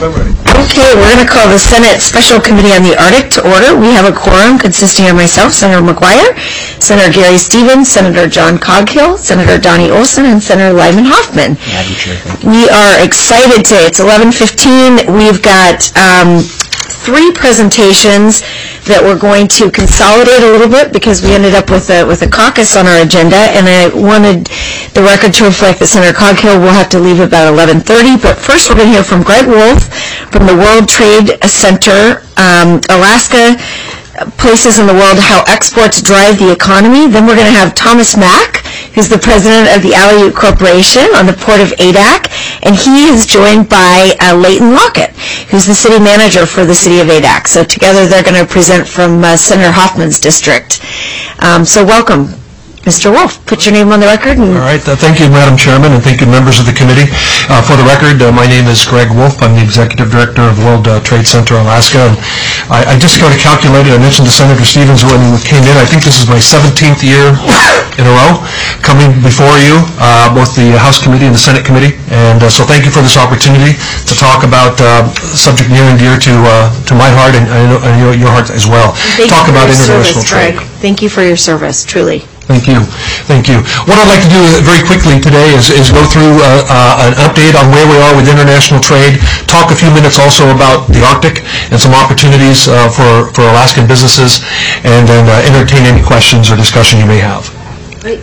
Okay, we're going to call the Senate Special Committee on the Arctic to order. We have a quorum consisting of myself, Senator McGuire, Senator Gary Stevens, Senator John Coghill, Senator Donnie Olson, and Senator Lyman Hoffman. Madam Chair. We are excited today. It's 11:15. We've got three presentations that we're going to consolidate a little bit because we ended up with a caucus on our agenda, and I wanted the record to reflect that Senator Coghill will have to leave about 11:30. But first we're going to hear from Greg Wolf from the World Trade Center, Alaska Places in the World, How Exports Drive the Economy. Then we're going to have Thomas Mack, who's the president of the Aleut Corporation on the Port of Adak, and he is joined by Leighton Lockett, who's the city manager for the city of Adak. So together they're going to present from Senator Hoffman's district. So welcome, Mr. Wolf. Put your name on the record. All right. Thank you, Madam Chairman, and thank you, members of the committee. For the record, my name is Greg Wolf. I'm the Executive Director of World Trade Center Alaska. And I just kind of calculated, I mentioned to Senator Stevens when he came in, I think this is my 17th year in a row coming before you, both the House Committee and the Senate Committee. And so thank you for this opportunity to talk about subject near and dear to my heart and I know your heart as well. Talk about international trade. Thank you for your service, truly. Thank you. Thank you. What I'd like to do very quickly today is go through an update on where we are with international trade, talk a few minutes also about the Arctic and some opportunities for Alaskan businesses, and then entertain any questions or discussion you may have. Great.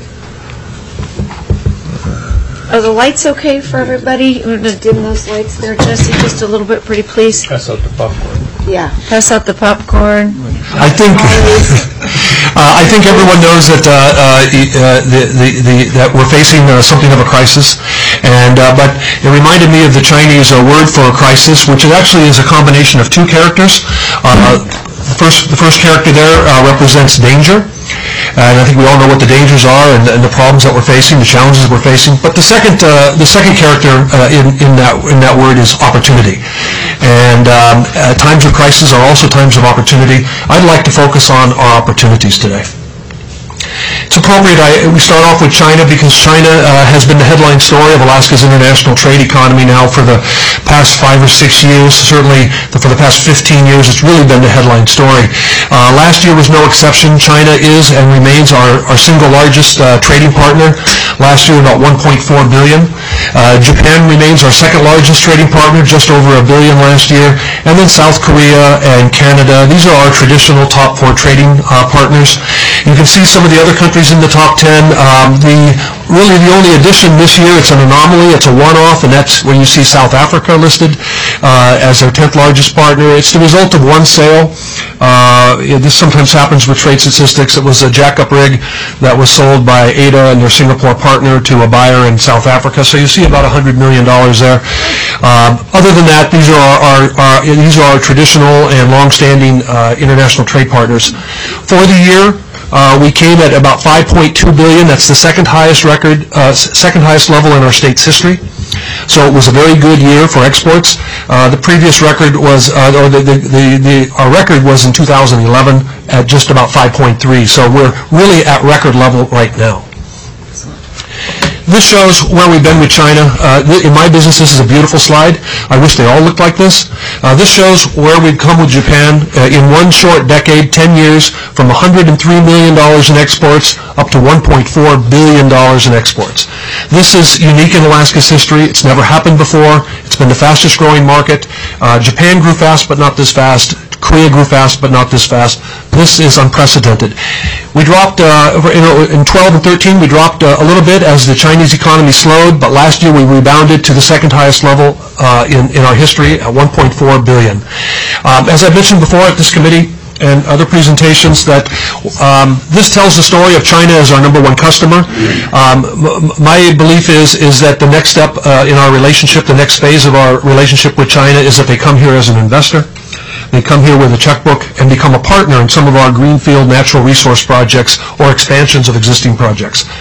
Are the lights okay for everybody? I'm going to dim those lights there, Jesse, just a little bit, pretty please. Pass out the popcorn. Yeah, pass out the popcorn. I think everyone knows that that we're facing something of a crisis, and but it reminded me of the Chinese word for a crisis, which actually is a combination of two characters. The first character there represents danger. And I think we all know what the dangers are and the problems that we're facing, the challenges we're facing. But the second character in that word is opportunity. And times of crisis are also times of opportunity. I'd like to focus on our opportunities today. It's appropriate we start off with China because China has been the headline story of Alaska's international trade economy now for the past 5 or 6 years. Certainly for the past 15 years, it's really been the headline story. Last year was no exception. China is and remains our single largest trading partner. Last year, about $1.4 billion. Japan remains our second largest trading partner, just over $1 billion last year. And then South Korea and Canada. These are our traditional top 4 trading partners. You can see some of the other countries in the top 10. Really the only addition this year, it's an anomaly, it's a one-off, and that's when you see South Africa listed as our 10th largest partner. It's the result of one sale. This sometimes happens with trade statistics. It was a jack-up rig that was sold by Ada and their Singapore partner to a buyer in South Africa. So you see about $100 million there. Other than that, these are our traditional and long-standing international trade partners. For the year, we came at about $5.2 billion. That's the second highest level in our state's history. So it was a very good year for exports. The previous record was, our record was in 2011 at just about 5.3. So we're really at record level right now. This shows where we've been with China. In my business, this is a beautiful slide. I wish they all looked like this. This shows where we've come with Japan in one short decade, 10 years, from $103 million in exports up to $1.4 billion in exports. This is unique in Alaska's history. It's never happened before. It's been the fastest growing market. Japan grew fast, but not this fast. Korea grew fast, but not this fast. This is unprecedented. We dropped, in 12 and 13, we dropped a little bit as the Chinese economy slowed, but last year we rebounded to the second highest level in our history at $1.4 billion. As I mentioned before at this committee and other presentations, that this tells the story of China as our #1 customer. My belief is that the next step in our relationship, the next phase of our relationship with China is that they come here as an investor. They come here with a checkbook and become a partner in some of our greenfield natural resource projects or expansions of existing projects.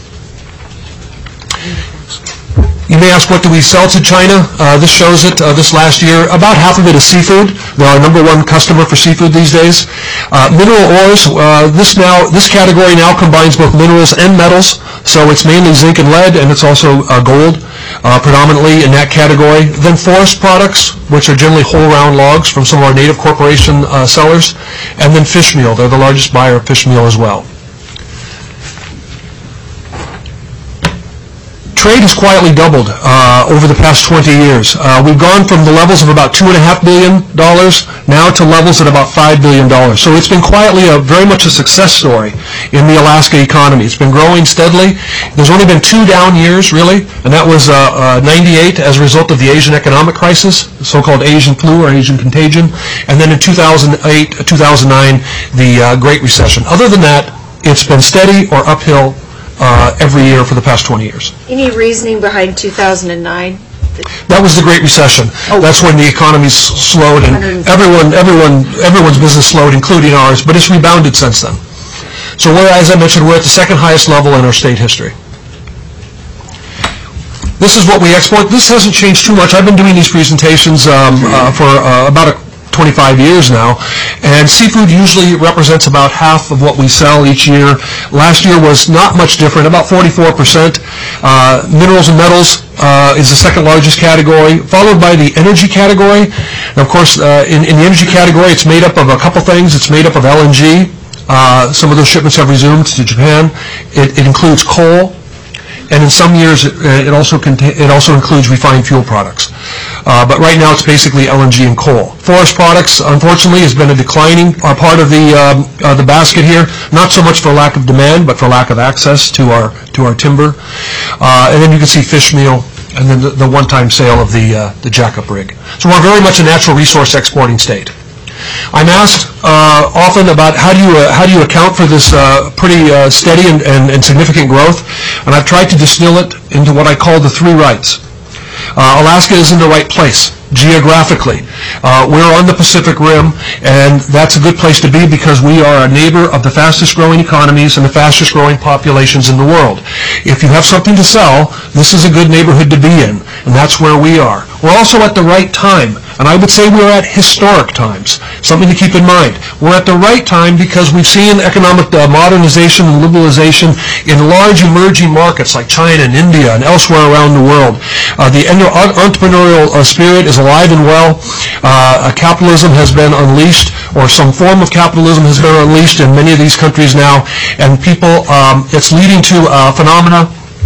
You may ask, what do we sell to China? This shows it. This last year, about half of it is seafood. They're our #1 customer for seafood these days. Mineral ores. This category now combines both minerals and metals. So it's mainly zinc and lead, and it's also gold. predominantly in that category. Then forest products, which are generally whole round logs from some of our native corporation sellers. And then fish meal. They're the largest buyer of fish meal as well. Trade has quietly doubled over the past 20 years. We've gone from the levels of about $2.5 billion now to levels at about $5 billion. So it's been quietly very much a success story in the Alaska economy. It's been growing steadily. There's only been 2 down years, really, and that was 98 as a result of the Asian economic crisis, the so-called Asian flu or Asian contagion, and then in 2008, 2009, the Great Recession. Other than that, it's been steady or uphill every year for the past 20 years. Any reasoning behind 2009? That was the Great Recession. Oh. That's when the economy slowed and everyone's business slowed, including ours, but it's rebounded since then. So as I mentioned, we're at the second highest level in our state history. This is what we export. This hasn't changed too much. I've been doing these presentations for about 25 years now, and seafood usually represents about half of what we sell each year. Last year was not much different, about 44%. Minerals and metals is the second largest category, followed by the energy category. And of course, in the energy category, it's made up of a couple things. It's made up of LNG. Some of those shipments have resumed to Japan. It includes coal. And in some years, it also includes refined fuel products. But right now, it's basically LNG and coal. Forest products, unfortunately, has been a declining part of the basket here. Not so much for lack of demand, but for lack of access to our timber. And then you can see fish meal, and then the one-time sale of the jackup rig. So we're very much a natural resource exporting state. I'm asked often about how do you account for this pretty steady and significant growth, and I've tried to distill it into what I call the 3 rights. Alaska is in the right place geographically. We're on the Pacific Rim, and that's a good place to be because we are a neighbor of the fastest growing economies and the fastest growing populations in the world. If you have something to sell, this is a good neighborhood to be in, and that's where we are. We're also at the right time, and I would say we're at historic times, something to keep in mind. We're at the right time because we've seen economic modernization and liberalization in large emerging markets like China and India and elsewhere around the world. The entrepreneurial spirit is alive and well. Capitalism has been unleashed, or some form of capitalism has been unleashed in many of these countries now, and people, it's leading to phenomena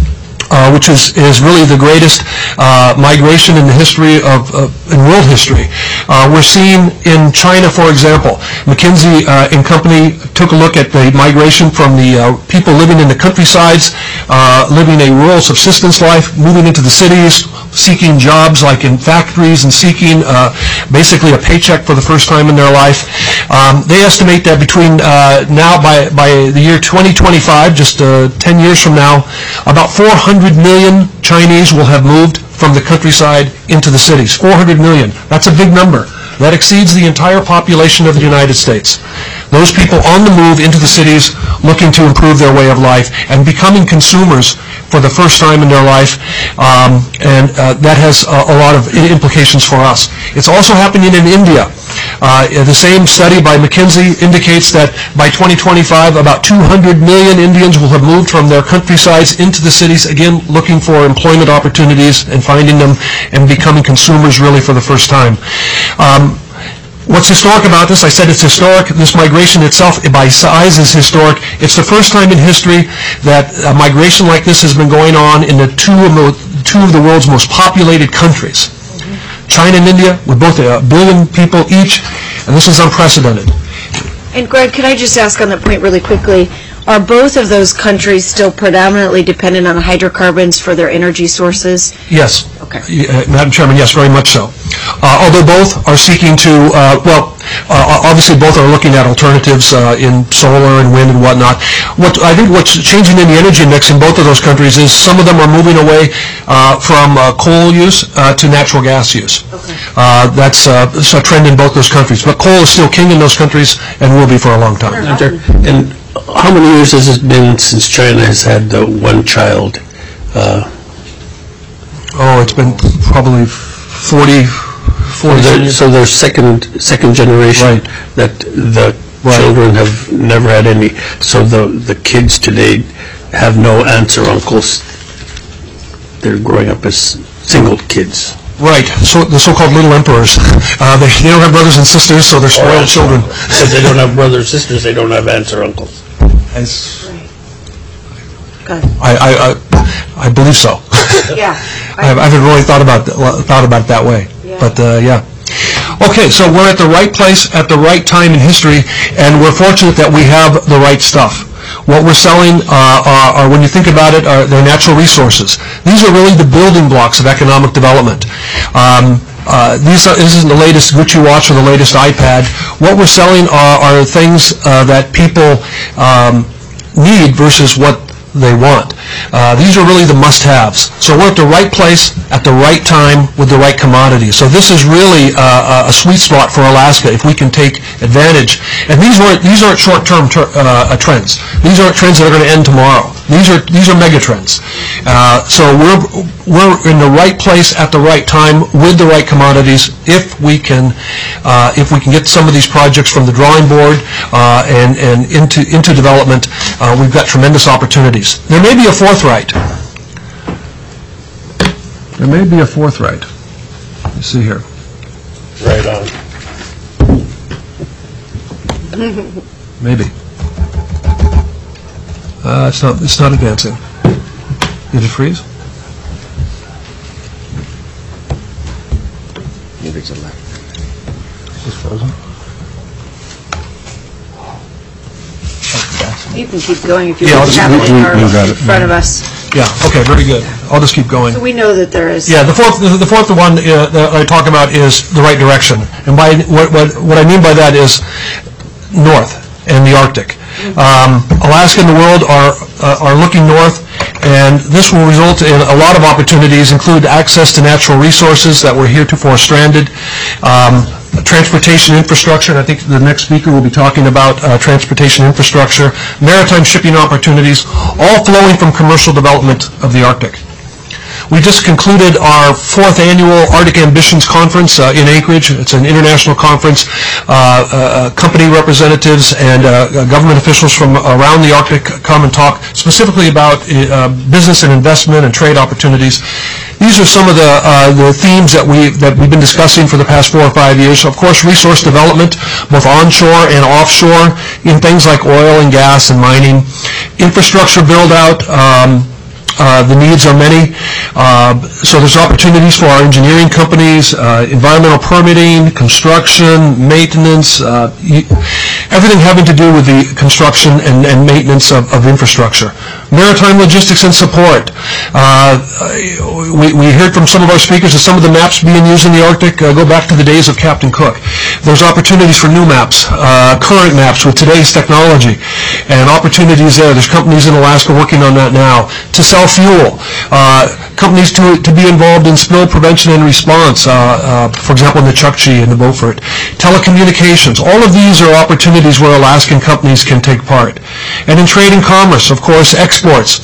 which is really the greatest migration in the history in world history. We're seeing in China, for example, McKinsey and Company took a look at the migration from the people living in the countrysides, living a rural subsistence life, moving into the cities, seeking jobs like in factories and seeking basically a paycheck for the first time in their life. They estimate that between now, by the year 2025, just 10 years from now, about 400 million Chinese will have moved from the countryside into the cities. 400 million. That's a big number. That exceeds the entire population of the United States. Those people on the move into the cities looking to improve their way of life and becoming consumers for the first time in their life, and that has a lot of implications for us. It's also happening in India. The same study by McKinsey indicates that by 2025, about 200 million Indians will have moved from their countrysides into the cities, again, looking for employment opportunities and finding them and becoming consumers really for the first time. What's historic about this? I said it's historic. This migration itself, by size, is historic. It's the first time in history that a migration like this has been going on in the two of the world's most populated countries. China and India, with both 1 billion people each, and this is unprecedented. And Greg, could I just ask on that point really quickly, are both of those countries still predominantly dependent on hydrocarbons for their energy sources? Yes. Okay. Madam Chairman, yes, very much so. Although both are seeking to, obviously both are looking at alternatives in solar and wind and whatnot. I think what's changing in the energy mix in both of those countries is some of them are moving away from coal use to natural gas use. Okay. That's a trend in both those countries. But coal is still king in those countries and will be for a long time. And how many years has it been since China has had the one child? It's been probably 40 years. So there's second generation, right, that the children have never had any. So the kids today have no aunts or uncles. they're growing up as single kids. Right, so the so-called little emperors. They don't have brothers and sisters, so they're spoiled children. Because they don't have brothers or sisters, they don't have aunts or uncles. I believe so. Yeah. I haven't really thought about it that way. Yeah. But yeah. Okay, so we're at the right place at the right time in history, and we're fortunate that we have the right stuff. What we're selling are, when you think about it, they're natural resources. These are really the building blocks of economic development. This isn't the latest Gucci watch or the latest iPad. What we're selling are things that people need versus what they want. These are really the must-haves. So we're at the right place at the right time with the right commodities. So this is really a sweet spot for Alaska if we can take advantage. And these aren't short-term trends. These aren't trends that are going to end tomorrow. These are mega trends. So we're in the right place at the right time with the right commodities. If we can get some of these projects from the drawing board and into development, we've got tremendous opportunities. There may be a fourth right. There may be a fourth right. Let's see here. Right on. Maybe. It's not advancing. Did it freeze? Maybe it's a left. It's frozen. You can keep going if you Yeah, I'll just- have it we in front of us. Yeah. Okay. Very good. I'll just keep going. So we know that there is. Yeah, the fourth one that I talk about is the right direction, and by what I mean by that is north and the Arctic. Alaska and the world are looking north, and this will result in a lot of opportunities, include access to natural resources that were heretofore stranded, transportation infrastructure, and I think the next speaker will be talking about transportation infrastructure, maritime shipping opportunities, all flowing from commercial development of the Arctic. We just concluded our 4th annual Arctic Ambitions Conference in Anchorage. It's an international conference. Company representatives and government officials from around the Arctic come and talk specifically about business and investment and trade opportunities. These are some of the themes that we've been discussing for the past 4 or 5 years. Of course, resource development, both onshore and offshore, in things like oil and gas and mining. Infrastructure build-out. The needs are many. So there's opportunities for our engineering companies, environmental permitting, construction, maintenance, everything having to do with the construction and maintenance of infrastructure. Maritime logistics and support. We heard from some of our speakers that some of the maps being used in the Arctic go back to the days of Captain Cook. There's opportunities for new maps, current maps with today's technology, and opportunities there. There's companies in Alaska working on that now to sell fuel. Companies to be involved in spill prevention and response, for example, in the Chukchi and the Beaufort. Telecommunications. All of these are opportunities where Alaskan companies can take part. And in trade and commerce, of course, exports.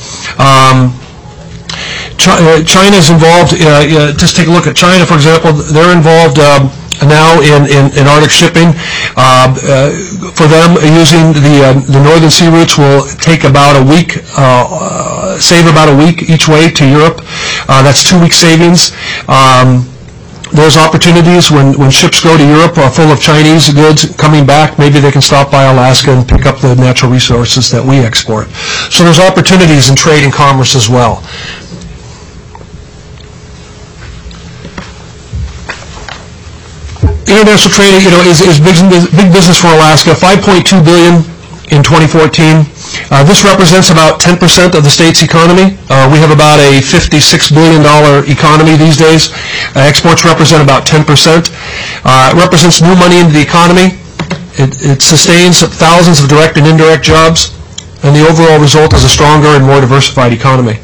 China's involved, just take a look at China, for example. They're involved now in Arctic shipping. For them, using the Northern Sea routes will take about a week, save about a week each way to Europe. That's 2 week savings. There's opportunities when ships go to Europe full of Chinese goods coming back. Maybe they can stop by Alaska and pick up the natural resources that we export. So there's opportunities in trade and commerce as well. International trade, is big business for Alaska. $5.2 billion in 2014. This represents about 10% of the state's economy. We have about a $56 billion economy these days. Exports represent about 10%. It represents new money into the economy. It sustains thousands of direct and indirect jobs, and the overall result is a stronger and more diversified economy.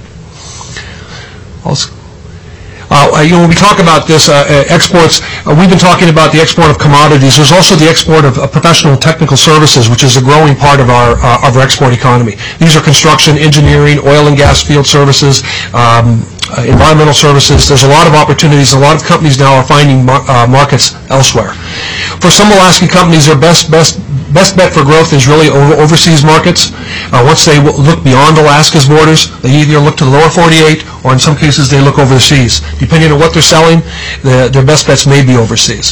When we talk about this, exports, we've been talking about the export of commodities. There's also the export of professional and technical services, which is a growing part of our export economy. These are construction, engineering, oil and gas field services, environmental services. There's a lot of opportunities. A lot of companies now are finding markets elsewhere. For some Alaskan companies, their best best bet for growth is really overseas markets. Once they look beyond Alaska's borders, they either look to the lower 48 or in some cases they look overseas. Depending on what they're selling, their best bets may be overseas.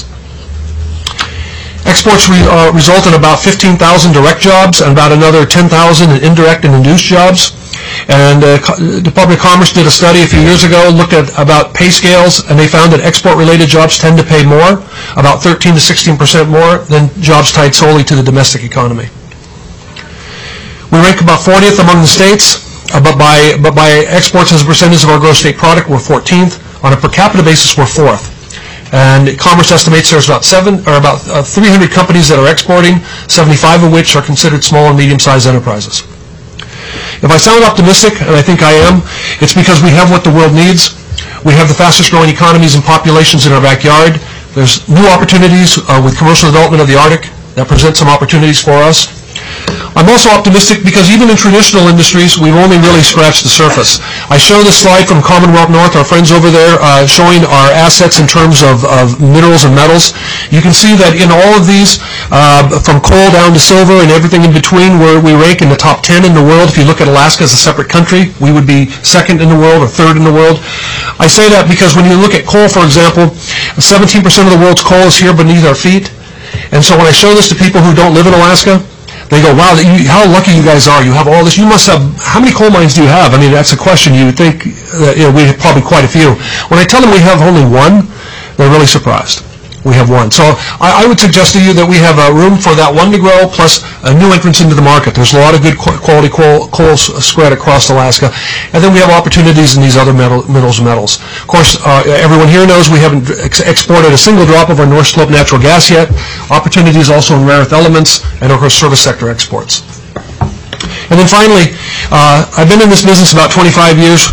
Exports result in about 15,000 direct jobs and about another 10,000 in indirect and induced jobs. And the Department of Commerce did a study a few years ago, looked at about pay scales, and they found that export-related jobs tend to pay more, about 13 to 16% more than jobs tied solely to the domestic economy. We rank about 40th among the states, but by exports as a percentage of our gross state product, we're 14th. On a per capita basis, we're 4th. And Commerce estimates there's about 300 companies that are exporting, 75 of which are considered small and medium-sized enterprises. If I sound optimistic, and I think I am, it's because we have what the world needs. We have the fastest growing economies and populations in our backyard. There's new opportunities with commercial development of the Arctic that present some opportunities for us. I'm also optimistic because even in traditional industries, we've only really scratched the surface. I show this slide from Commonwealth North, our friends over there, showing our assets in terms of minerals and metals. You can see that in all of these, from coal down to silver and everything in between, we rank in the top 10 in the world. If you look at Alaska as a separate country, we would be second in the world or third in the world. I say that because when you look at coal, for example, 17% of the world's coal is here beneath our feet. And so when I show this to people who don't live in Alaska, they go, wow, how lucky you guys are. You have all this. You must have, how many coal mines do you have? I mean, that's a question. You would think that, we have probably quite a few. When I tell them we have only one, they're really surprised. We have one. So I would suggest to you that we have room for that one to grow plus a new entrance into the market. There's a lot of good quality coal spread across Alaska. And then we have opportunities in these other minerals and metals. Of course, everyone here knows we haven't exported a single drop of our North Slope natural gas yet. Opportunities also in rare earth elements and, of course, service sector exports. And then finally, I've been in this business about 25 years.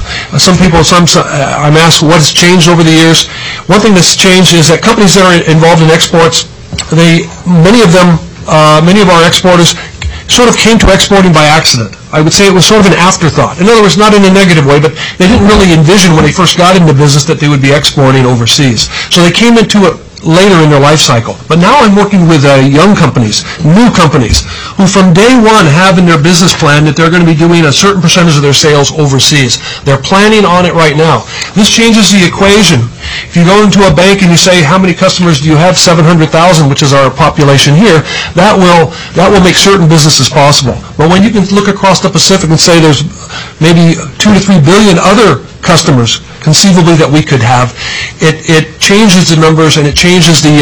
I'm asked what has changed over the years. One thing that's changed is that companies that are involved in exports, many of our exporters sort of came to exporting by accident. I would say it was sort of an afterthought. In other words, not in a negative way, but they didn't really envision when they first got into business that they would be exporting overseas. So they came into it later in their life cycle. But now I'm working with young companies, new companies, who from day one have in their business plan that they're going to be doing a certain percentage of their sales overseas. They're planning on it right now. This changes the equation. If you go into a bank and you say, how many customers do you have? 700,000, which is our population here, that will make certain businesses possible. But when you can look across the Pacific and say there's maybe 2 to 3 billion other customers conceivably that we could have, it changes the numbers and it changes the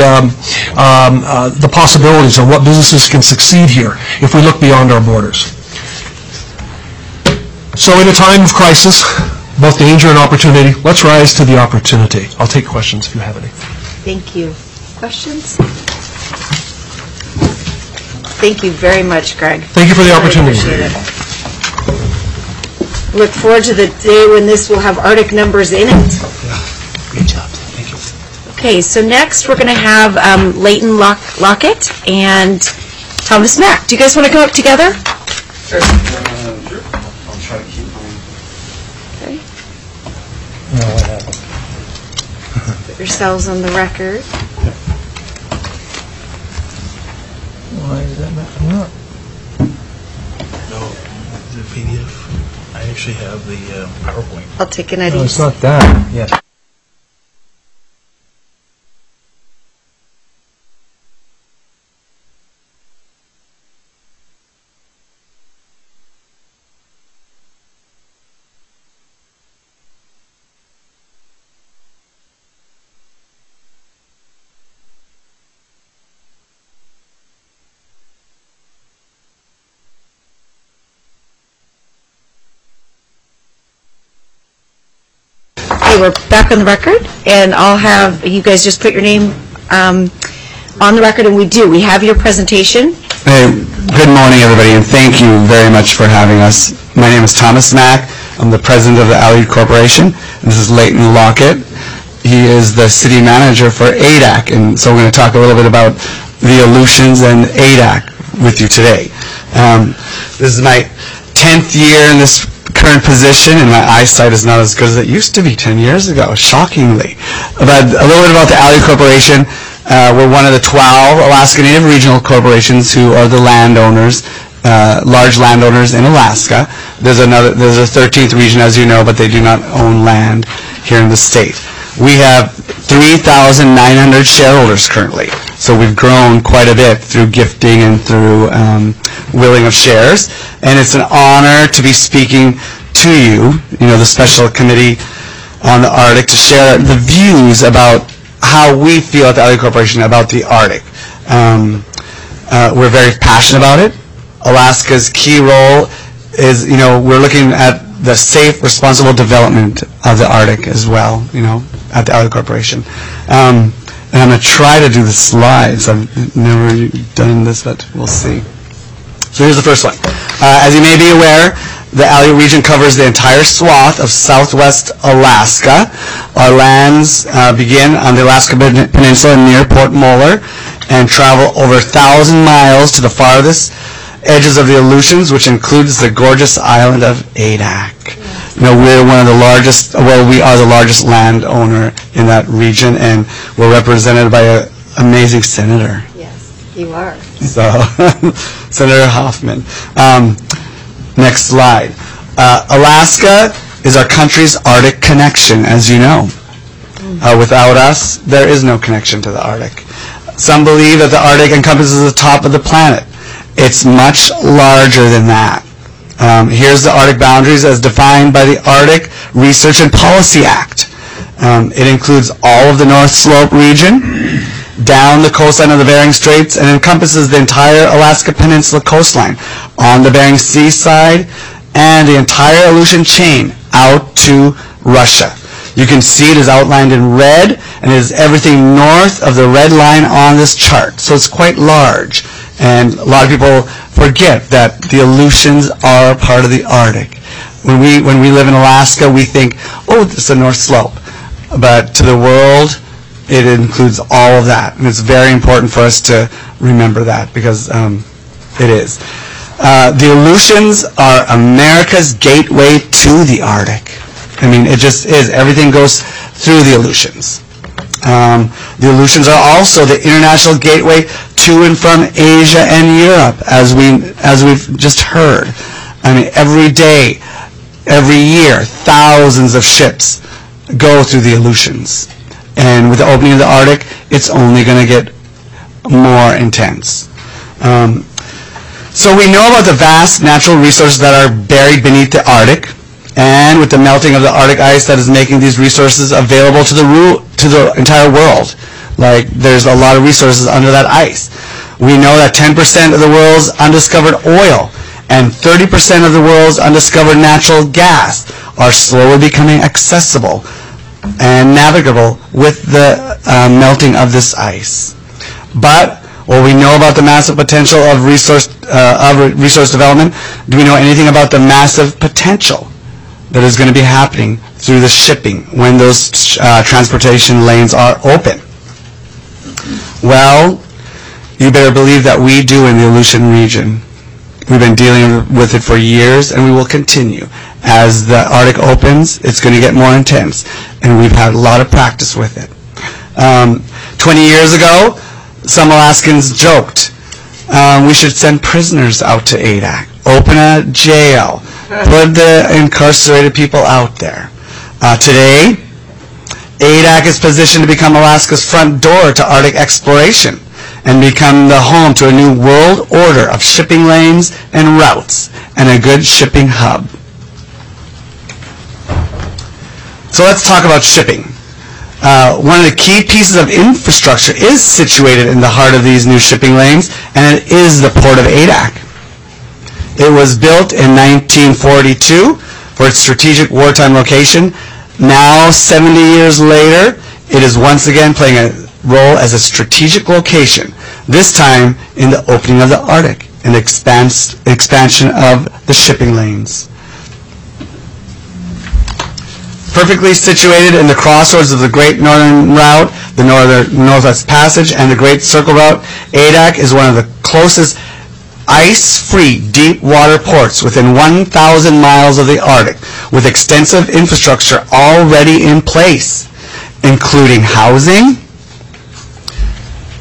possibilities of what businesses can succeed here if we look beyond our borders. So in a time of crisis, both danger and opportunity, let's rise to the opportunity. I'll take questions if you have any. Thank you. Questions? Thank you very much, Greg. Thank you for the opportunity. Really appreciate it. Look forward to the day when this will have Arctic numbers in it. Great job. Thank you. Okay, so next we're going to have Leighton Lockett and Thomas Mack. Do you guys want to come up together? Sure. Sure. I'll try to keep mine. Okay. No, what happened? Put yourselves on the record. Why is that not coming up? No, the PDF. I actually have the PowerPoint. I'll take an idea. No, it's not that. Yeah. We're back on the record, and I'll have you guys just put your name on the record, and we have your presentation. Hey, good morning, everybody, and thank you very much for having us. My name is Thomas Mack. I'm the president of the Allied Corporation. This is Leighton Lockett. He is the city manager for ADAC, and so we're going to talk a little bit about the Aleutians and ADAC with you today. This is my 10th year in this current position, and my eyesight is not as good as it used to be 10 years ago, shockingly. But a little bit about the Allied Corporation. We're one of the 12 Alaska Native Regional Corporations who are the landowners, large landowners in Alaska. There's a 13th region, as you know, but they do not own land here in the state. We have 3,900 shareholders currently, so we've grown quite a bit through gifting and through willing of shares, and it's an honor to be speaking to you, the Special Committee on the Arctic, to share the views about how we feel at the Allied Corporation about the Arctic. We're very passionate about it. Alaska's key role is, we're looking at the safe, responsible development of the Arctic as well, at the Allied Corporation. And I'm going to try to do the slides. I've never done this, but we'll see. So here's the first one. As you may be aware, the Aleut region covers the entire swath of southwest Alaska. Our lands begin on the Alaska Peninsula near Port Moller and travel over 1,000 miles to the farthest edges of the Aleutians, which includes the gorgeous island of Adak. We're one of the largest, we are the largest landowner in that region, and we're represented by an amazing senator. Yes, you are. So, Senator Hoffman. Next slide. Alaska is our country's Arctic connection, as you know. Without us, there is no connection to the Arctic. Some believe that the Arctic encompasses the top of the planet. It's much larger than that. Here's the Arctic boundaries as defined by the Arctic Research and Policy Act. It includes all of the North Slope region, down the coastline of the Bering Straits, and encompasses the entire Alaska Peninsula coastline on the Bering Sea side and the entire Aleutian chain out to Russia. You can see it is outlined in red, and it is everything north of the red line on this chart. So it's quite large. And a lot of people forget that the Aleutians are part of the Arctic. When we live in Alaska, we think, oh, it's the North Slope. But to the world, it includes all of that. And it's very important for us to remember that, because it is. The Aleutians are America's gateway to the Arctic. I mean, it just is. Everything goes through the Aleutians. The Aleutians are also the international gateway to and from Asia and Europe, as we've just heard. I mean, every day, every year, thousands of ships go through the Aleutians. And with the opening of the Arctic, it's only going to get more intense. So we know about the vast natural resources that are buried beneath the Arctic, and with the melting of the Arctic ice that is making these resources available to the entire world. Like, there's a lot of resources under that ice. We know that 10% of the world's undiscovered oil and 30% of the world's undiscovered natural gas are slowly becoming accessible and navigable with the melting of this ice. But what we know about the massive potential of resource development, do we know anything about the massive potential that is going to be happening through the shipping when those transportation lanes are open? Well, you better believe that we do in the Aleutian region. We've been dealing with it for years, and we will continue. As the Arctic opens, it's going to get more intense, and we've had a lot of practice with it. 20 years ago, some Alaskans joked, we should send prisoners out to Adak, open a jail, put the incarcerated people out there. Today, Adak is positioned to become Alaska's front door to Arctic exploration and become the home to a new world order of shipping lanes and routes and a good shipping hub. So let's talk about shipping. One of the key pieces of infrastructure is situated in the heart of these new shipping lanes, and it is the Port of Adak. It was built in 1942 for its strategic wartime location. Now, 70 years later, it is once again playing a role as a strategic location, this time in the opening of the Arctic and expansion of the shipping lanes. Perfectly situated in the crossroads of the Great Northern Route, the Northwest Passage, and the Great Circle Route, Adak is one of the closest ice-free deep water ports within 1,000 miles of the Arctic, with extensive infrastructure already in place, including housing,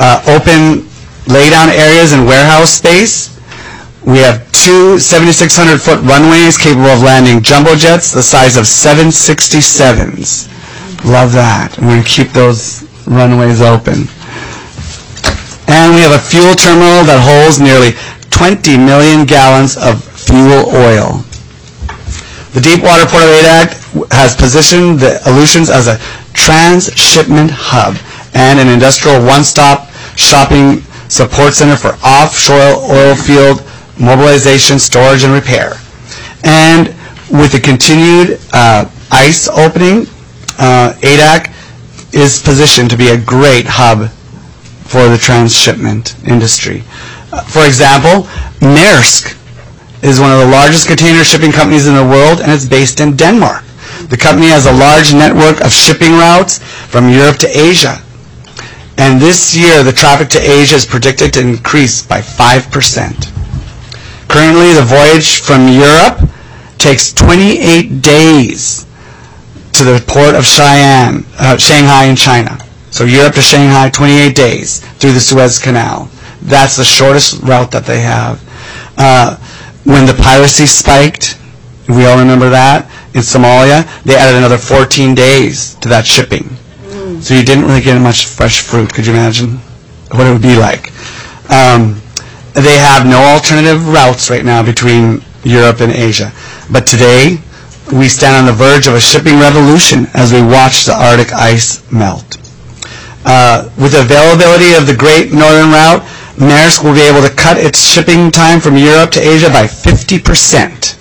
open laydown areas and warehouse space. We have 2 7,600-foot runways capable of landing jumbo jets the size of 767s. Love that. We're going to keep those runways open. And we have a fuel terminal that holds nearly 20 million gallons of fuel oil. The Deepwater Port of Adak has positioned the Aleutians as a transshipment hub and an industrial one-stop shopping support center for offshore oil field mobilization, storage, and repair. And with the continued ICE opening, Adak is positioned to be a great hub for the transshipment industry. For example, Maersk is one of the largest container shipping companies in the world, and it's based in Denmark. The company has a large network of shipping routes from Europe to Asia. And this year, the traffic to Asia is predicted to increase by 5%. Currently, the voyage from Europe takes 28 days to the port of Shanghai in China. So Europe to Shanghai, 28 days through the Suez Canal. That's the shortest route that they have. When the piracy spiked, we all remember that, in Somalia, they added another 14 days to that shipping. So you didn't really get much fresh fruit. Could you imagine what it would be like? They have no alternative routes right now between Europe and Asia. But today, we stand on the verge of a shipping revolution as we watch the Arctic ice melt. With the availability of the Great Northern Route, Maersk will be able to cut its shipping time from Europe to Asia by 50%.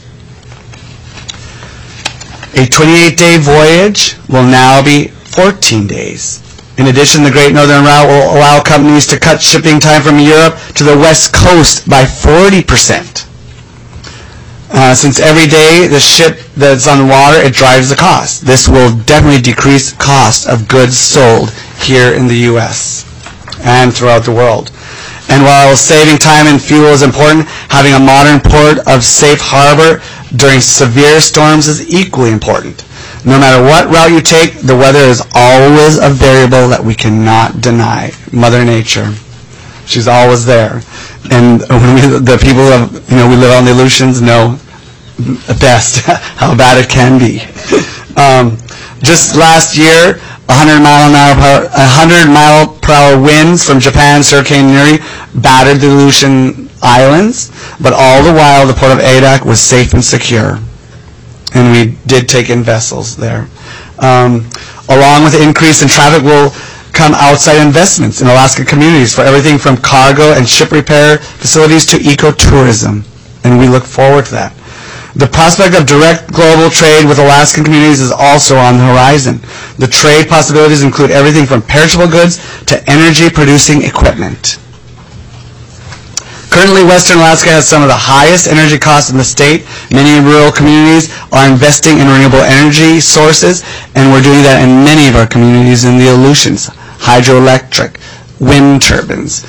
A 28-day voyage will now be 14 days. In addition, the Great Northern Route will allow companies to cut shipping time from Europe to the West Coast by 40%. Since every day the ship that's on the water, it drives the cost. This will definitely decrease cost of goods sold here in the U.S. and throughout the world. And while saving time and fuel is important, having a modern port of safe harbor during severe storms is equally important. No matter what route you take, the weather is always a variable that we cannot deny. Mother Nature, she's always there. And when the people of, we live on the Aleutians know best how bad it can be. Just last year, 100-mile-per-hour winds from Japan's Hurricane Nuri battered the Aleutian Islands, but all the while the port of Adak was safe and secure. And we did take in vessels there. Along with the increase in traffic will come outside investments in Alaska communities for everything from cargo and ship repair facilities to ecotourism. And we look forward to that. The prospect of direct global trade with Alaskan communities is also on the horizon. The trade possibilities include everything from perishable goods to energy-producing equipment. Currently, Western Alaska has some of the highest energy costs in the state. Many rural communities are investing in renewable energy sources, and we're doing that in many of our communities in the Aleutians. Hydroelectric, wind turbines,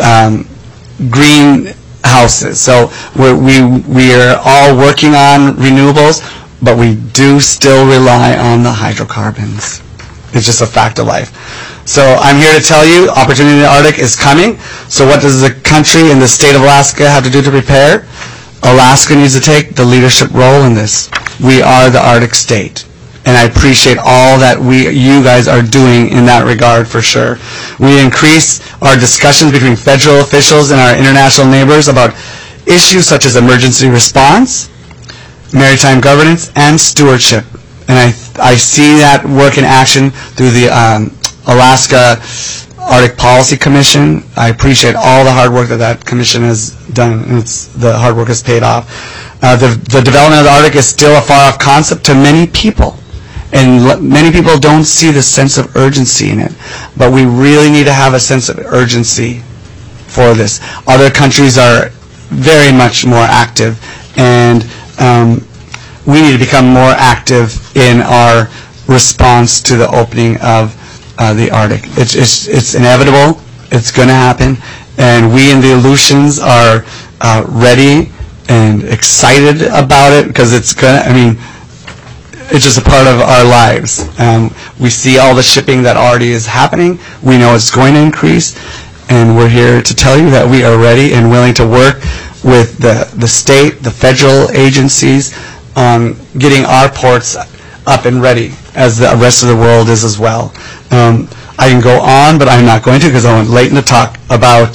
greenhouses. So we are all working on renewables, but we do still rely on the hydrocarbons. It's just a fact of life. So I'm here to tell you, Opportunity in the Arctic is coming. So what does the country and the state of Alaska have to do to prepare? Alaska needs to take the leadership role in this. We are the Arctic state. And I appreciate all that you guys are doing in that regard for sure. We increase our discussions between federal officials and our international neighbors about issues such as emergency response, maritime governance, and stewardship. And I see that work in action through the Alaska Arctic Policy Commission. I appreciate all the hard work that commission has done, and the hard work has paid off. The development of the Arctic is still a far-off concept to many people, and many people don't see the sense of urgency in it. But we really need to have a sense of urgency for this. Other countries are very much more active, and we need to become more active in our response to the opening of the Arctic. It's inevitable. It's going to happen, and we in the Aleutians are ready and excited about it because it's going to. It's just a part of our lives. We see all the shipping that already is happening. We know it's going to increase, and we're here to tell you that we are ready and willing to work with the state, the federal agencies on getting our ports up and ready, as the rest of the world is as well. I can go on, but I'm not going to, because I want Leighton to talk about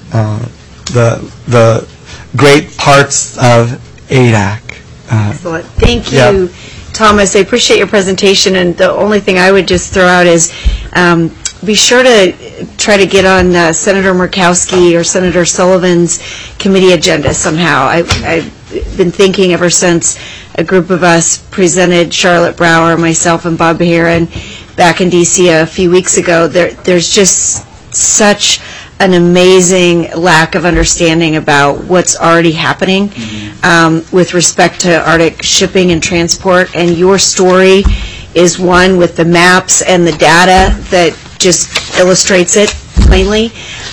the great parts of ADAC. Excellent. Thank you, Yeah. Thomas. I appreciate your presentation, and the only thing I would just throw out is be sure to try to get on Senator Murkowski or Senator Sullivan's committee agenda somehow. I've been thinking ever since a group of us presented, Charlotte Brower, myself, and Bob Heron, back in D.C. a few weeks ago. There's just such an amazing lack of understanding about what's already happening with respect to Arctic shipping and transport, and your story is one with the maps and the data that just illustrates it plainly.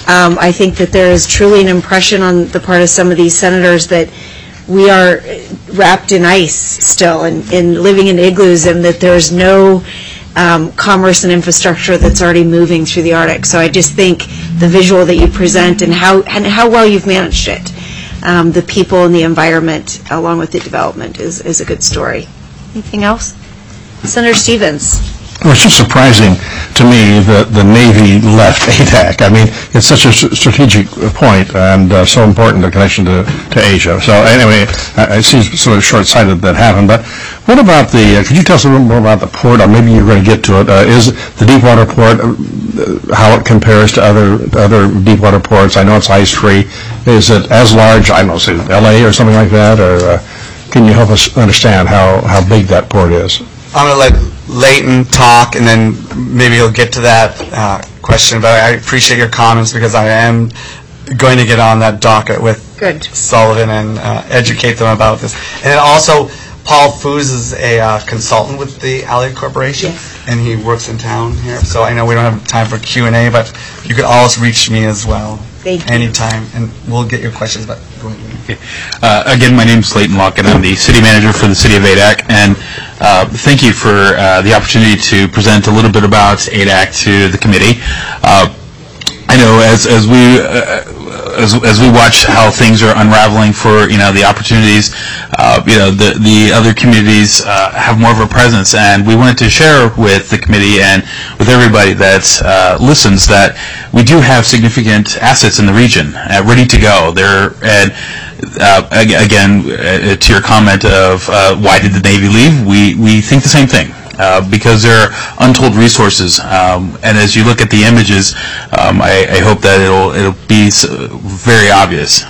I think that there is truly an impression on the part of some of these senators that we are wrapped in ice still and living in igloos, and that there's no commerce and infrastructure that's already moving through the Arctic. So I just think the visual that you present and how well you've managed it, the people and the environment along with the development is a good story. Anything else? Senator Stevens. Well, it's just surprising to me that the Navy left ADAC. I mean, it's such a strategic point and so important, the connection to Asia. So anyway, it seems sort of short-sighted that happened. But what about could you tell us a little more about the port, or maybe you're going to get to it? Is the Deepwater Port, how it compares to other deepwater ports? I know it's ice-free. Is it as large, I don't know, say L.A. or something like that? Or can you help us understand how big that port is? I'm going to let Leighton talk, and then maybe he'll get to that question. But I appreciate your comments, because I am going to get on that docket with Sullivan and educate them about this. And then also, Paul Foos is a consultant with the Allied Corporation, and he works in town here. So I know we don't have time for Q&A, but you could always reach me as well. Thank you. Anytime, and we'll get your questions. But go ahead. Again, my name is Leighton Lockett. I'm the city manager for the city of ADAC, and thank you for the opportunity to present a little bit about ADAC to the committee. I know as we watch how things are unraveling for the opportunities, the other communities have more of a presence, and we wanted to share with the committee and with everybody that listens that we do have significant assets in the region ready to go. Again, to your comment of why did the Navy leave, we think the same thing. Because there are untold resources, and as you look at the images, I hope that it'll be very obvious.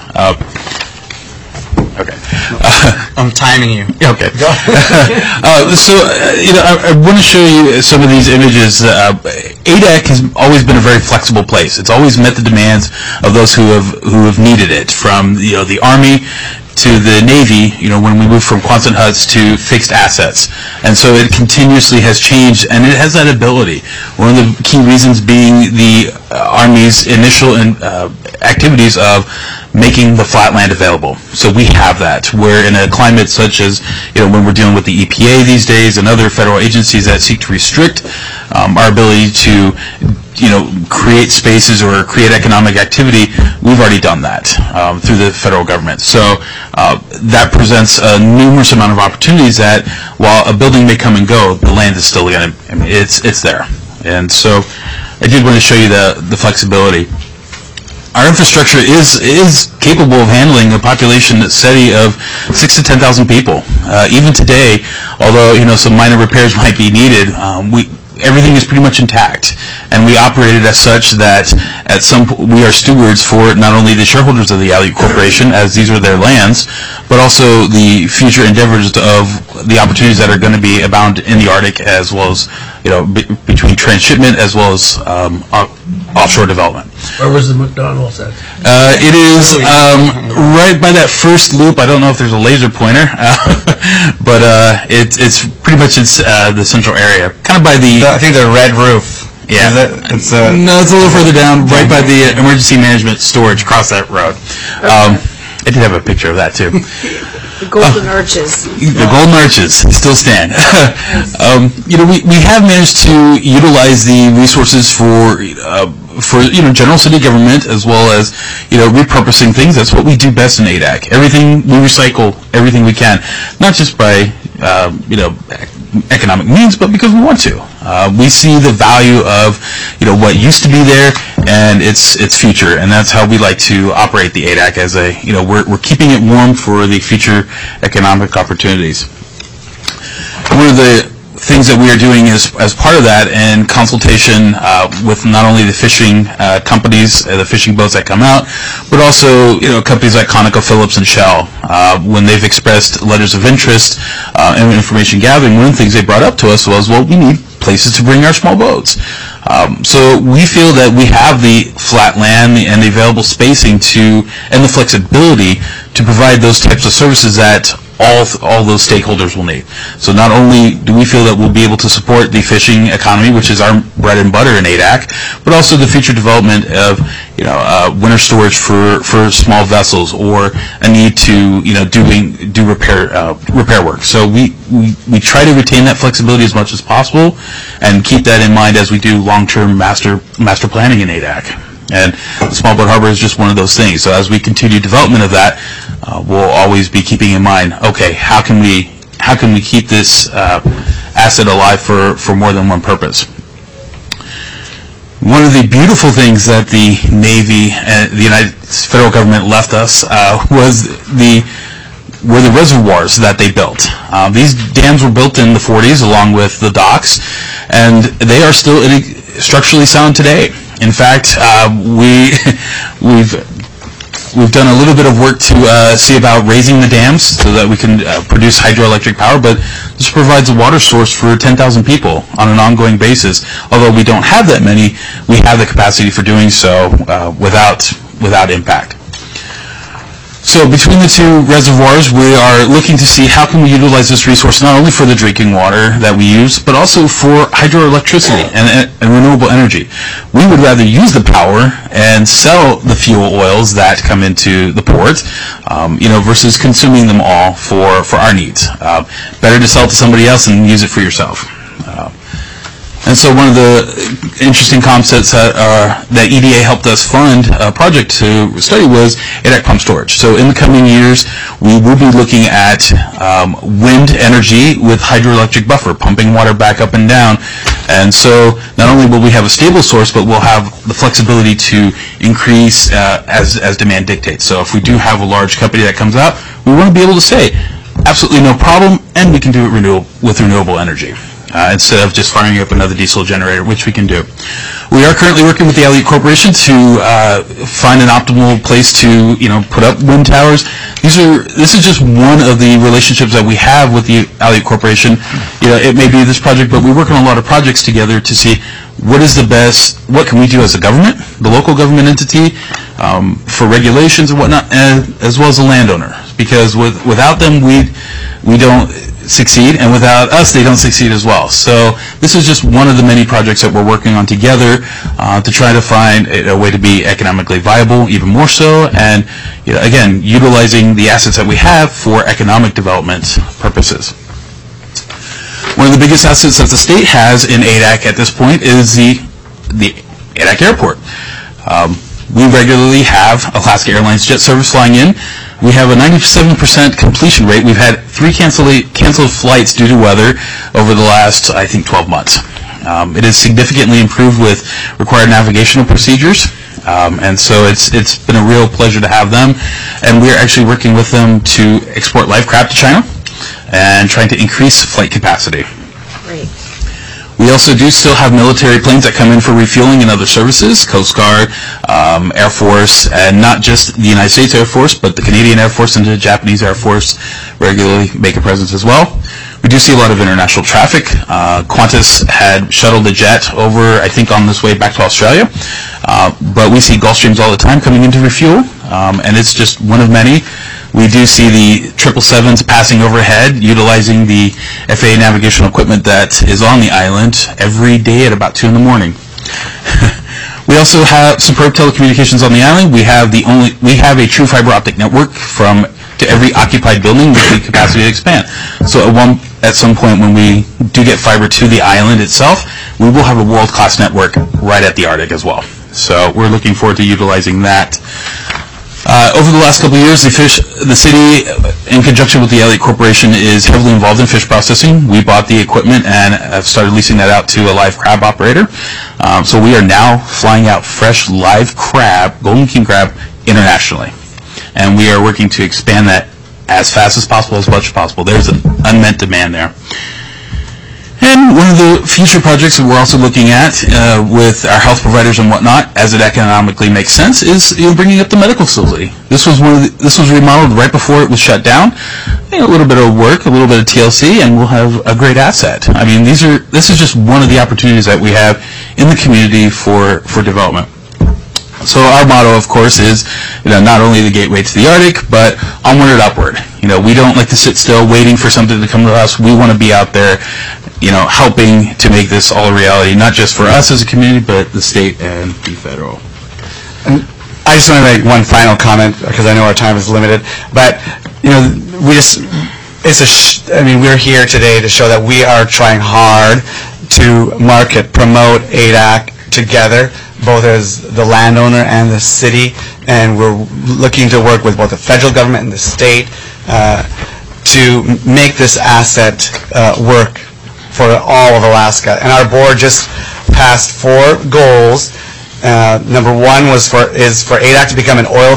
Okay. I'm timing you. Okay. So, I want to show you some of these images. ADAC has always been a very flexible place. It's always met the demands of those who have needed it, from the Army to the Navy, when we moved from Quonset huts to fixed assets. And so it continuously has changed, and it has that ability. One of the key reasons being the Army's initial activities of making the flatland available. So we have that. We're in a climate such as, when we're dealing with the EPA these days and other federal agencies that seek to restrict our ability to create spaces or create economic activity, we've already done that through the federal government. So that presents a numerous amount of opportunities that, while a building may come and go, the land is still going to, it's there. And so I did want to show you the flexibility. Our infrastructure is capable of handling a population steady of 6,000 to 10,000 people. Even today, although some minor repairs might be needed, everything is pretty much intact, and we operate it as such that at some point we are stewards for not only the shareholders of the Allied Corporation, as these are their lands, but also the future endeavors of the opportunities that are going to be abound in the Arctic, as well as between transshipment as well as offshore development. Where was the McDonald's at? It is right by that first loop. I don't know if there's a laser pointer, but it's pretty much the central area, kind of by the. I think the red roof. Yeah, no, it's a little further down, right by the emergency management storage across that road. I did have a picture of that too. The golden arches. The golden arches still stand. We have managed to utilize the resources for general city government, as well as repurposing things. That's what we do best in ADAC. Everything we recycle, everything we can, not just by economic means, but because we want to. We see the value of what used to be there and its future, and that's how we like to operate the ADAC as we're keeping it warm for the future economic opportunities. One of the things that we are doing is, as part of that, in consultation with not only the fishing companies, the fishing boats that come out, but also companies like ConocoPhillips and Shell, when they've expressed letters of interest and information gathering. One of the things they brought up to us was, well, we need places to bring our small boats. So we feel that we have the flat land and the available spacing and the flexibility to provide those types of services that all those stakeholders will need. So not only do we feel that we'll be able to support the fishing economy, which is our bread and butter in ADAC, but also the future development of winter storage for small vessels, or a need to do repair work. So we try to retain that flexibility as much as possible, and keep that in mind as we do long-term master planning in ADAC. And the Small Boat Harbor is just one of those things. So as we continue development of that, we'll always be keeping in mind, okay, how can we keep this asset alive for more than one purpose? One of the beautiful things that the Navy and the United federal government left us were the reservoirs that they built. These dams were built in the 40s along with the docks, and they are still structurally sound today. In fact, we've done a little bit of work to see about raising the dams so that we can produce hydroelectric power, but this provides a water source for 10,000 people on an ongoing basis. Although we don't have that many, we have the capacity for doing so without impact. So between the two reservoirs, we are looking to see how can we utilize this resource not only for the drinking water that we use, but also for hydroelectricity and renewable energy. We would rather use the power and sell the fuel oils that come into the port, versus consuming them all for our needs. Better to sell it to somebody else and use it for yourself. And so one of the interesting concepts that EDA helped us fund a project to study was ADAC pump storage. So in the coming years, we will be looking at wind energy with hydroelectric buffer, pumping water back up and down. And so not only will we have a stable source, but we'll have the flexibility to increase as demand dictates. So if we do have a large company that comes out, we want to be able to say, absolutely no problem, and we can do it with renewable energy. Instead of just firing up another diesel generator, which we can do. We are currently working with the Allied Corporation to find an optimal place to put up wind towers. This is just one of the relationships that we have with the Allied Corporation. It may be this project, but we work on a lot of projects together to see what can we do as a government, the local government entity, for regulations and whatnot, as well as the landowner. Because without them, we don't succeed, and without us, they don't succeed as well. So this is just one of the many projects that we're working on together to try to find a way to be economically viable, even more so, and again, utilizing the assets that we have for economic development purposes. One of the biggest assets that the state has in ADAC at this point is the ADAC airport. We regularly have Alaska Airlines jet service flying in. We have a 97% completion rate. We've had 3 canceled flights due to weather over the last, I think, 12 months. It is significantly improved with required navigational procedures, and so it's been a real pleasure to have them. And we're actually working with them to export live crab to China and trying to increase flight capacity. Great. We also do still have military planes that come in for refueling and other services, Coast Guard, Air Force, and not just the United States Air Force, but the Canadian Air Force and the Japanese Air Force regularly make a presence as well. We do see a lot of international traffic. Qantas had shuttled a jet over, I think, on this way back to Australia. But we see Gulfstreams all the time coming in to refuel, and it's just one of many. We do see the 777s passing overhead, utilizing the FAA navigational equipment that is on the island every day at about 2 in the morning. We also have superb telecommunications on the island. We have a true fiber optic network from to every occupied building with the capacity to expand. So at some point when we do get fiber to the island itself, we will have a world-class network right at the Arctic as well. So we're looking forward to utilizing that. Over the last couple of years, the city, in conjunction with the Elliott Corporation, is heavily involved in fish processing. We bought the equipment and have started leasing that out to a live crab operator. So we are now flying out fresh live crab, golden king crab, internationally. And we are working to expand that as fast as possible, as much as possible. There's an unmet demand there. And one of the future projects that we're also looking at with our health providers and whatnot, as it economically makes sense, is bringing up the medical facility. This was remodeled right before it was shut down. A little bit of work, a little bit of TLC, and we'll have a great asset. I mean, this is just one of the opportunities that we have in the community for development. So our motto, of course, is not only the gateway to the Arctic, but onward and upward. We don't like to sit still waiting for something to come to us. We want to be out there, helping to make this all a reality, not just for us as a community, but the state and the federal. And I just want to make one final comment because I know our time is limited. But we're here today to show that we are trying hard to promote ADAC together, both as the landowner and the city, and we're looking to work with both the federal government and the state to make this asset work for all of Alaska. And our board just passed 4 goals. Number 1 is for ADAC to become an oil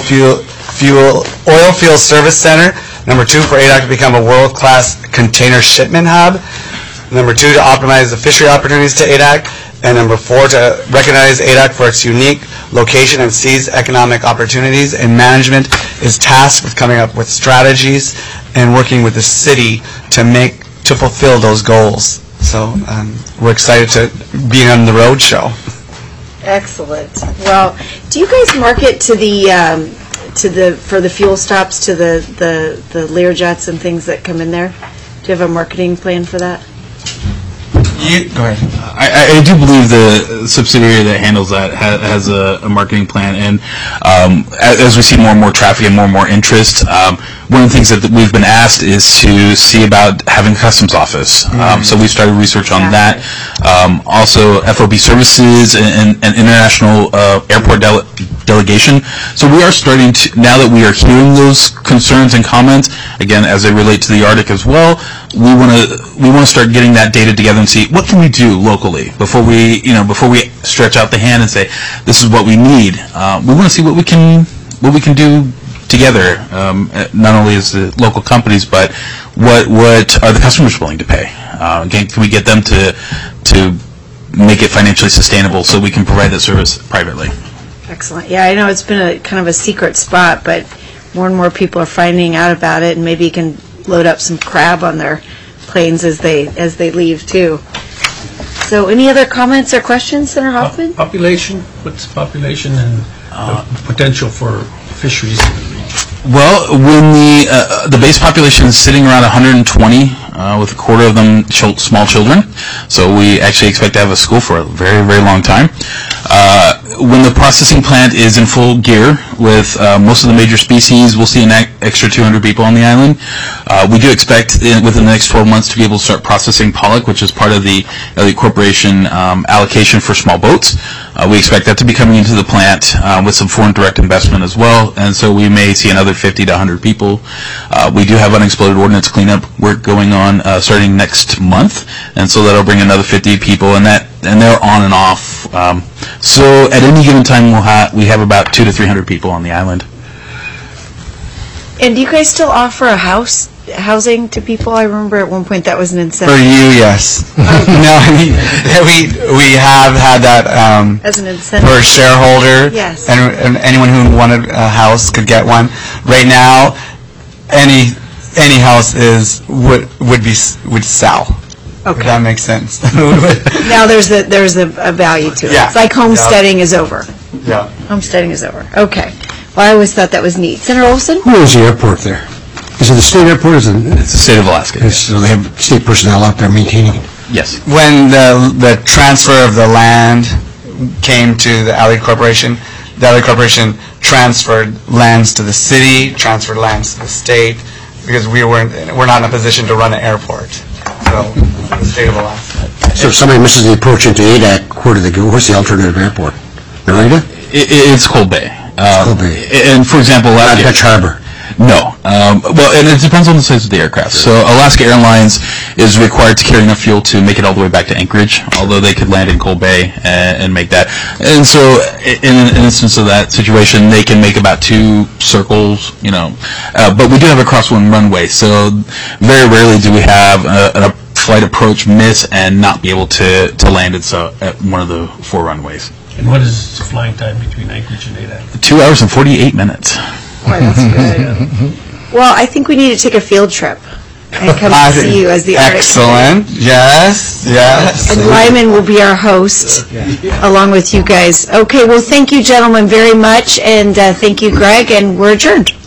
field service center. Number 2, for ADAC to become a world-class container shipment hub. Number 2, to optimize the fishery opportunities to ADAC. And number 4, to recognize ADAC for its unique location and seize economic opportunities. And management is tasked with coming up with strategies and working with the city to fulfill those goals. So we're excited to be on the road show. Excellent. Well, do you guys market for the fuel stops to the Learjets and things that come in there? Do you have a marketing plan for that? Go ahead. I do believe the subsidiary that handles that has a marketing plan, and as we see more and more traffic and more interest, one of the things that we've been asked is to see about having a customs office. So we started research on that. Also, FOB services and international airport delegation. So we are starting to, now that we are hearing those concerns and comments, again, as they relate to the Arctic as well, we want to start getting that data together and see what can we do locally before we stretch out the hand and say this is what we need. We want to see what we can do together, not only as the local companies, but what are the customers willing to pay? Again, can we get them to make it financially sustainable so we can provide that service privately? Excellent. Yeah, I know it's been a kind of a secret spot, but more and more people are finding out about it, and maybe you can load up some crab on their planes as they leave too. So, any other comments or questions, Senator Hoffman? Population, what's the population and the potential for fisheries in the region? Well, when the base population is sitting around 120, with a quarter of them small children, so we actually expect to have a school for a very, very long time. When the processing plant is in full gear with most of the major species, we'll see an extra 200 people on the island. We do expect within the next 12 months to be able to start processing pollock, which is part of the Elliott Corporation allocation for small boats. We expect that to be coming into the plant with some foreign direct investment as well, and so we may see another 50 to 100 people. We do have unexploded ordnance cleanup work going on starting next month, and so that'll bring another 50 people, and they're on and off. So at any given time, we have about 200 to 300 people on the island. And do you guys still offer housing to people? I remember at one point that was an incentive. For you, yes. No, I mean, we have had that as an incentive for a shareholder. Yes. And anyone who wanted a house could get one. Right now, any house would sell. Okay. If that makes sense. Now there's a value to it. Yeah. It's like homesteading is over. Yeah. Homesteading is over. Okay. Well, I always thought that was neat. Senator Olson? Who owns the airport there? Is it the state airport? It's the state of Alaska. So they have state personnel out there maintaining it? Yes. When the transfer of the land came to the Elliott Corporation, the LA Corporation transferred lands to the city, transferred lands to the state, because we're not in a position to run an airport. So, the state of Alaska. So if somebody misses the approach into ADAC, where do they go? Where's the alternative airport? Narita? It's Cold Bay. Cold Bay. And for example, Not Dutch Harbor. No. Well, and it depends on the size of the aircraft. So Alaska Airlines is required to carry enough fuel to make it all the way back to Anchorage, although they could land in Cold Bay and make that. And so in an instance of that situation, they can make about 2 circles, but we do have a crosswind runway, so very rarely do we have a flight approach miss and not be able to land at one of the 4 runways. And what is the flying time between Anchorage and ADAC? 2 hours and 48 minutes. Boy, that's good. Well, I think we need to take a field trip and come see you as the Arctic. Excellent. Yes. And Lyman will be our host, along with you guys. Okay, well, thank you, gentlemen, very much, and thank you, Greg, and we're adjourned.